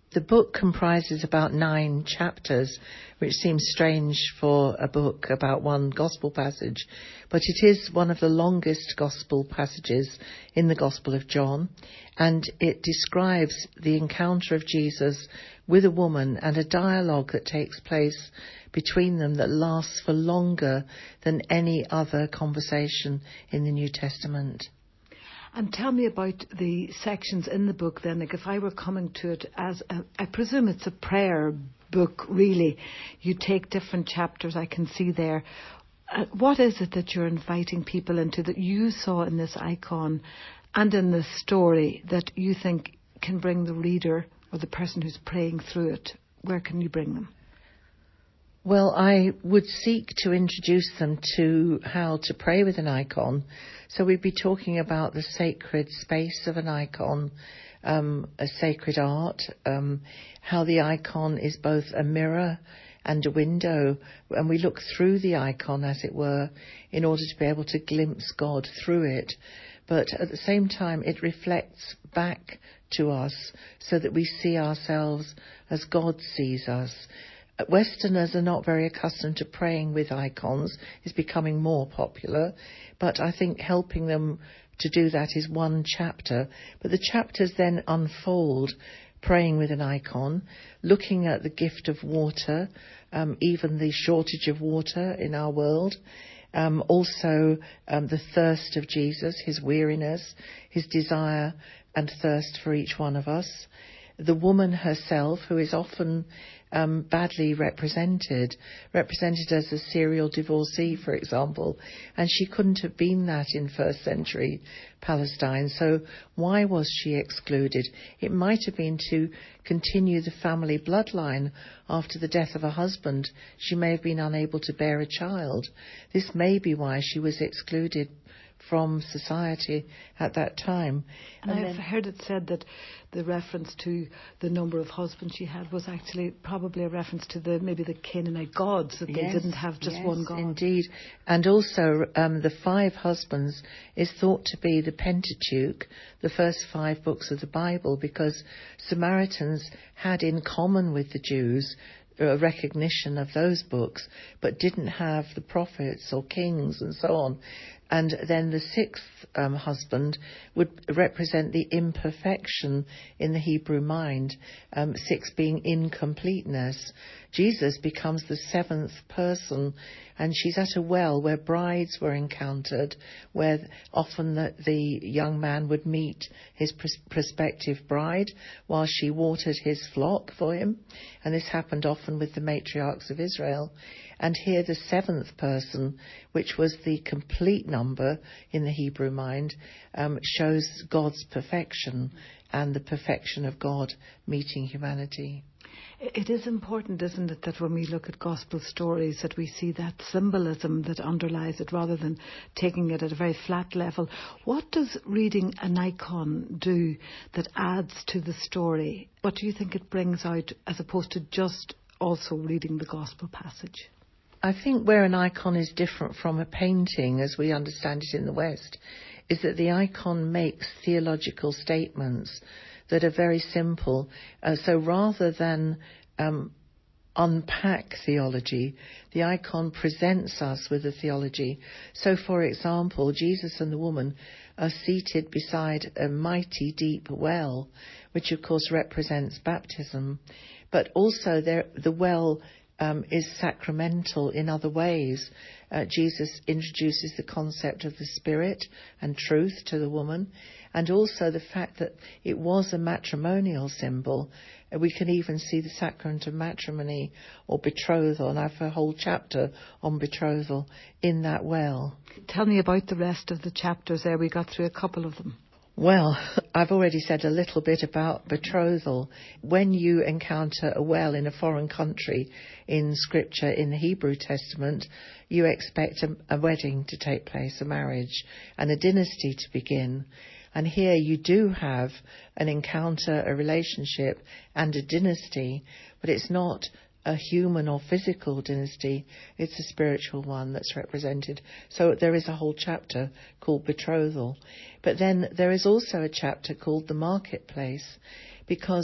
The book comprises about 9 chapters, which seems strange for a book about one gospel passage, but it is one of the longest gospel passages in the Gospel of John, and it describes the encounter of Jesus with a woman and a dialogue that takes place between them that lasts for longer than any other conversation in the New Testament. And tell me about the sections in the book then, like if I were coming to it as, I presume it's a prayer book really. You take different chapters, I can see there. What is it that you're inviting people into that you saw in this icon and in this story that you think can bring the reader or the person who's praying through it? Where can you bring them? Well, I would seek to introduce them to how to pray with an icon. So we'd be talking about the sacred space of an icon, a sacred art, how the icon is both a mirror and a window, and we look through the icon, as it were, in order to be able to glimpse God through it. But at the same time, it reflects back to us so that we see ourselves as God sees us. Westerners are not very accustomed to praying with icons. It's becoming more popular, but I think helping them to do that is one chapter. But the chapters then unfold praying with an icon, looking at the gift of water, even the shortage of water in our world, also the thirst of Jesus, his weariness, his desire and thirst for each one of us. The woman herself, who is often badly represented as a serial divorcee, for example, and she couldn't have been that in first century Palestine. So why was she excluded? It might have been to continue the family bloodline after the death of her husband. She may have been unable to bear a child. This may be why she was excluded from society at that time. And I've heard it said that the reference to the number of husbands she had was actually probably a reference to maybe the Canaanite gods, that they didn't have just one god. Indeed. And also the 5 husbands is thought to be the Pentateuch, the first 5 books of the Bible, because Samaritans had in common with the Jews a recognition of those books, but didn't have the prophets or kings and so on. And then the 6th husband would represent the imperfection in the Hebrew mind, 6 being incompleteness. Jesus becomes the 7th person, and she's at a well where brides were encountered, where often the young man would meet his prospective bride while she watered his flock for him. And this happened often with the matriarchs of Israel. And here the 7th person, which was the complete number in the Hebrew mind, shows God's perfection and the perfection of God meeting humanity. It is important, isn't it, that when we look at gospel stories that we see that symbolism that underlies it rather than taking it at a very flat level. What does reading an icon do that adds to the story? What do you think it brings out as opposed to just also reading the gospel passage? I think where an icon is different from a painting, as we understand it in the West, is that the icon makes theological statements that are very simple. So rather than unpack theology, the icon presents us with a theology. So, for example, Jesus and the woman are seated beside a mighty deep well, which of course represents baptism. But also the well is sacramental in other ways. Jesus introduces the concept of the Spirit and truth to the woman, and also the fact that it was a matrimonial symbol. We can even see the sacrament of matrimony or betrothal, and I have a whole chapter on betrothal in that well. Tell me about the rest of the chapters there. We got through a couple of them. Well, I've already said a little bit about betrothal. When you encounter a well in a foreign country in Scripture, in the Hebrew Testament, you expect a wedding to take place, a marriage, and a dynasty to begin. And here you do have an encounter, a relationship, and a dynasty, but it's not a human or physical dynasty, it's a spiritual one that's represented. So there is a whole chapter called Betrothal. But then there is also a chapter called The Marketplace, because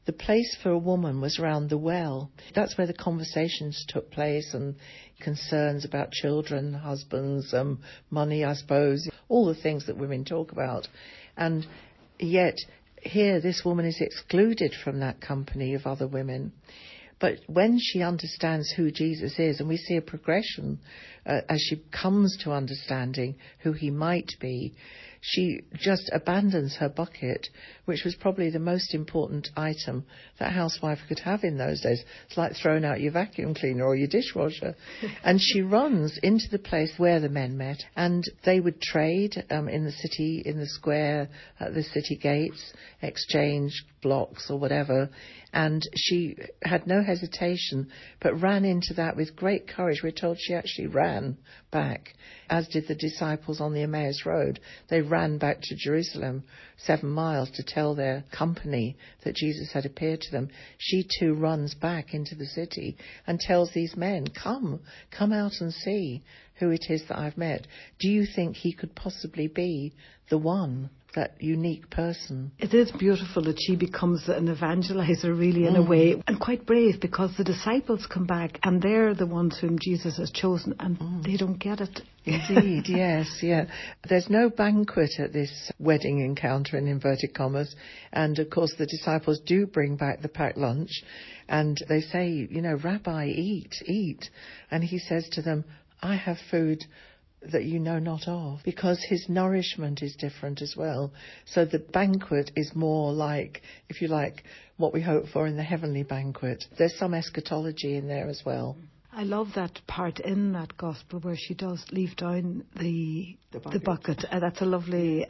the place for a woman was around the well. That's where the conversations took place, and concerns about children, husbands, money, I suppose, all the things that women talk about. And yet here this woman is excluded from that company of other women. But when she understands who Jesus is, and we see a progression as she comes to understanding who he might be, she just abandons her bucket, which was probably the most important item that a housewife could have in those days. It's like throwing out your vacuum cleaner or your dishwasher. And she runs into the place where the men met, and they would trade in the city, in the square, at the city gates, exchange blocks or whatever. And she had no hesitation, but ran into that with great courage. We're told she actually ran back, as did the disciples on the Emmaus Road. They ran back to Jerusalem 7 miles to tell their company that Jesus had appeared to them. She too runs back into the city and tells these men, come out and see who it is that I've met. Do you think he could possibly be the one, that unique person? It is beautiful that she becomes an evangelizer, really, in a way, and quite brave, because the disciples come back and they're the ones whom Jesus has chosen, and they don't get it. Indeed, yes, yeah. There's no banquet at this wedding encounter, in inverted commas, and of course the disciples do bring back the packed lunch, and they say, Rabbi, eat. And he says to them, I have food that you know not of, because his nourishment is different as well. So the banquet is more like, if you like, what we hope for in the heavenly banquet. There's some eschatology in there as well. I love that part in that gospel where she does leave down the bucket. That's a lovely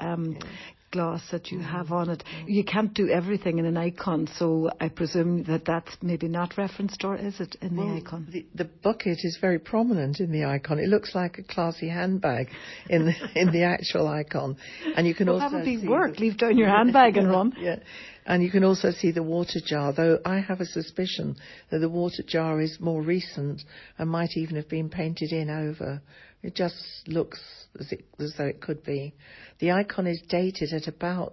gloss that you have on it. You can't do everything in an icon, so I presume that that's maybe not referenced, or is it in the icon? The bucket is very prominent in the icon. It looks like a classy handbag in the actual icon. And you can also that would be see work. Leave down your handbag and run. Yeah. And you can also see the water jar, though I have a suspicion that the water jar is more recent and might even have been painted in over. It just looks as though it could be. The icon is dated at about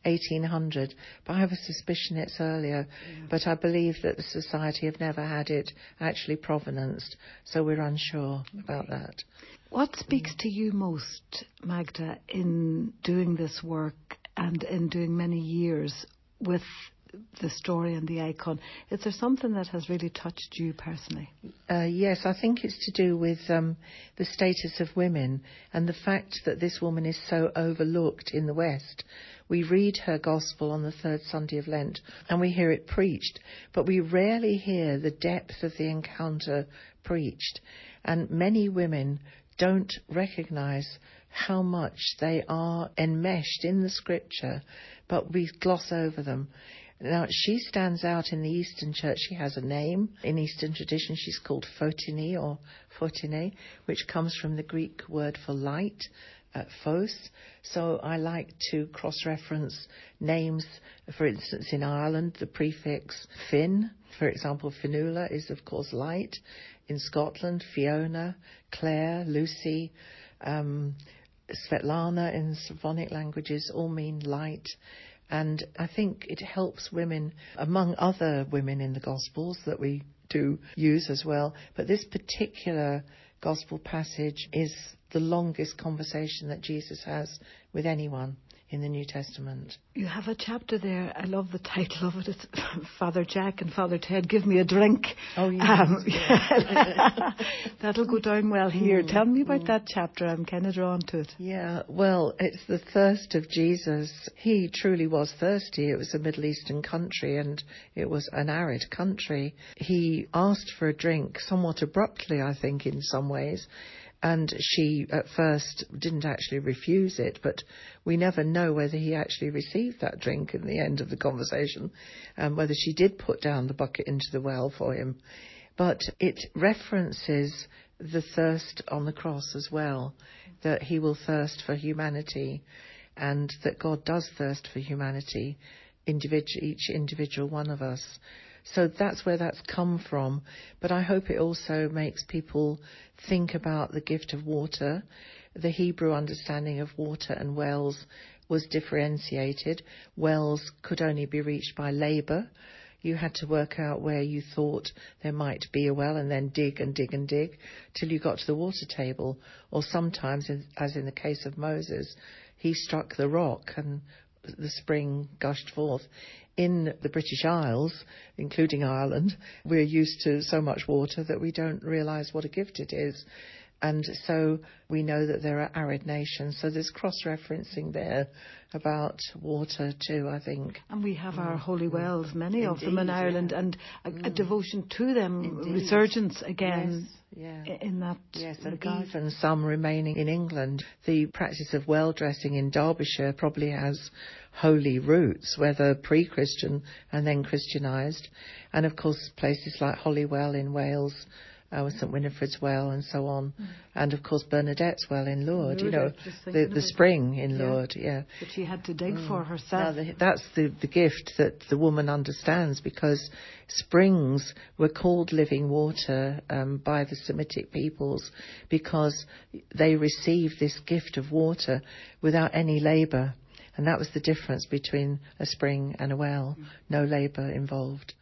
1800, but I have a suspicion it's earlier. Yeah. But I believe that the Society have never had it actually provenanced, so we're unsure about that. What speaks to you most, Magda, in doing this work and in doing many years with the story and the icon? Is there something that has really touched you personally? Yes, I think it's to do with the status of women and the fact that this woman is so overlooked in the West. We read her gospel on the third Sunday of Lent and we hear it preached, but we rarely hear the depth of the encounter preached. And many women don't recognise how much they are enmeshed in the scripture, but we gloss over them. Now, she stands out in the Eastern Church. She has a name. In Eastern tradition, she's called Photine or Photine, which comes from the Greek word for light, phos. So I like to cross-reference names. For instance, in Ireland, the prefix Finn, for example, Fionnuala is, of course, light. In Scotland, Fiona, Claire, Lucy, Svetlana in Slavonic languages all mean light. And I think it helps women, among other women in the Gospels that we do use as well. But this particular Gospel passage is the longest conversation that Jesus has with anyone in the New Testament. You have a chapter there. I love the title of it. It's Father Jack and Father Ted Give Me a Drink. Oh, yes. That'll go down well here. Tell me about that chapter. I'm kind of drawn to it. Yeah, well, it's the thirst of Jesus. He truly was thirsty. It was a Middle Eastern country and it was an arid country. He asked for a drink somewhat abruptly, I think, in some ways. And she, at first, didn't actually refuse it, but we never know whether he actually received that drink in the end of the conversation, whether she did put down the bucket into the well for him. But it references the thirst on the cross as well, that he will thirst for humanity, and that God does thirst for humanity, each individual one of us. So that's where that's come from. But I hope it also makes people think about the gift of water. The Hebrew understanding of water and wells was differentiated. Wells could only be reached by labour. you had to work out where you thought there might be a well and then dig and dig and dig till you got to the water table. Or sometimes, as in the case of Moses, he struck the rock and the spring gushed forth. In the British Isles, including Ireland, we're used to so much water that we don't realise what a gift it is. And so we know that there are arid nations. So there's cross-referencing there about water too, I think. And we have our holy wells, many of them in Indeed, Ireland, yeah. and a devotion to them, Indeed. resurgence again. Yes, In that regard. And even some remaining in England. The practice of well dressing in Derbyshire probably has holy roots, whether pre-Christian and then Christianised. And of course places like Holywell in Wales, St Winifred's Well and so on. And of course Bernadette's Well in Lourdes, the spring in Lourdes, That she had to dig for herself. Now, that's the gift that the woman understands, because springs were called living water by the Semitic peoples because they received this gift of water without any labour. And that was the difference between a spring and a well. No labour involved.